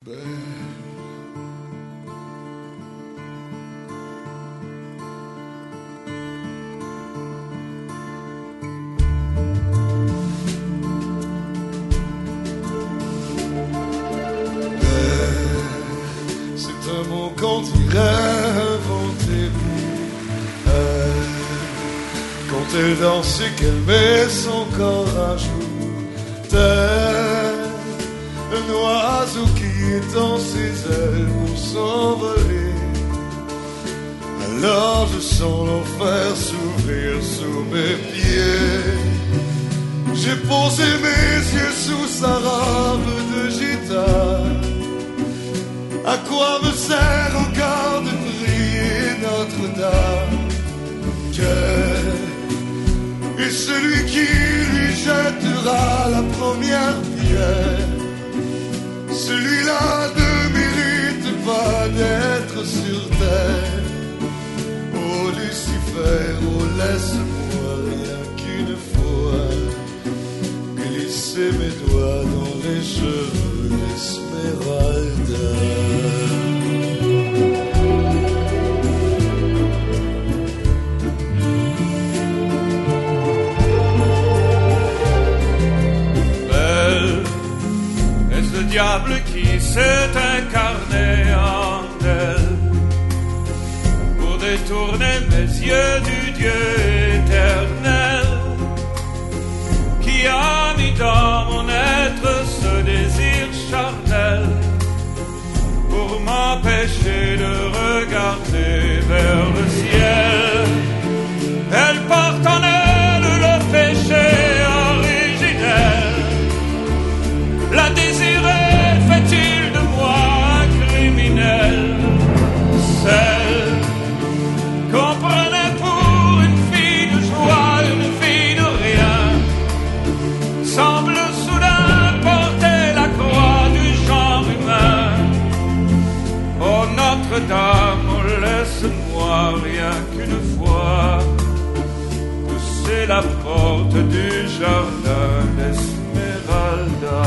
C'est un mot qu'on dirait inventé pour elle. Quand elle danse et qu'elle met son corps à jour, tel un oiseau qui étend ses ailes pour s'envoler. Alors je sens l'enfer s'ouvrir sous mes pieds. J'ai posé mes yeux sous sa robe de gitane. À quoi me sert encore de prier Notre-Dame? Quel est celui qui lui jettera la première pierre? Celui-là ne mérite pas d'être sur terre. Oh Lucifer, oh laisse-moi rien qu'une fois glisser mes doigts dans les cheveux d'Esmeralda. Le diable qui s'est incarné en elle pour détourner mes yeux du Dieu éternel qui a mis dans mon être ce désir charnel pour m'empêcher de regarder vers le ciel. Elle porte en elle le péché originel. La désirer fait-il de moi un criminel? Celle qu'on prenait pour une fille de joie, une fille de rien, semble soudain porter la croix du genre humain. Oh Notre-Dame, oh laisse-moi rien qu'une fois pousser la porte du jardin d'Esmeralda.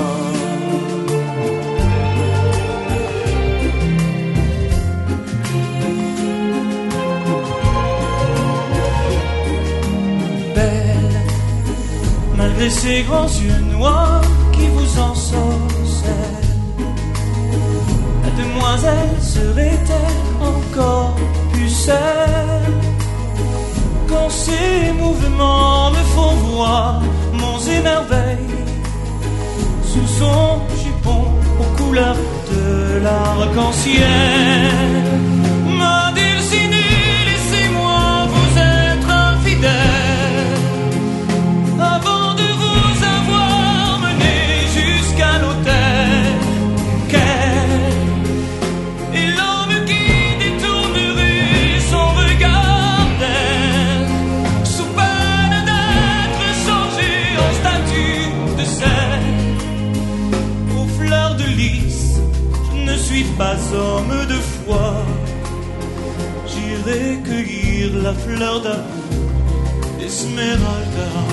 Malgré ces grands yeux noirs qui vous ensorcellent, la demoiselle serait-elle encore pucelle? Quand ces mouvements me font voir monts et merveilles sous son jupon aux couleurs de l'arc-en-ciel, ma dulcinée, laissez-moi vous être infidèle avant de vous avoir mené jusqu'à l'autel. Quel est l'homme qui détournerait son regard d'elle sous peine d'être changé en statue de sel? Aux fleurs de lys, je ne suis pas homme de foi. J'irai cueillir la fleur d'amour d'Esmeralda.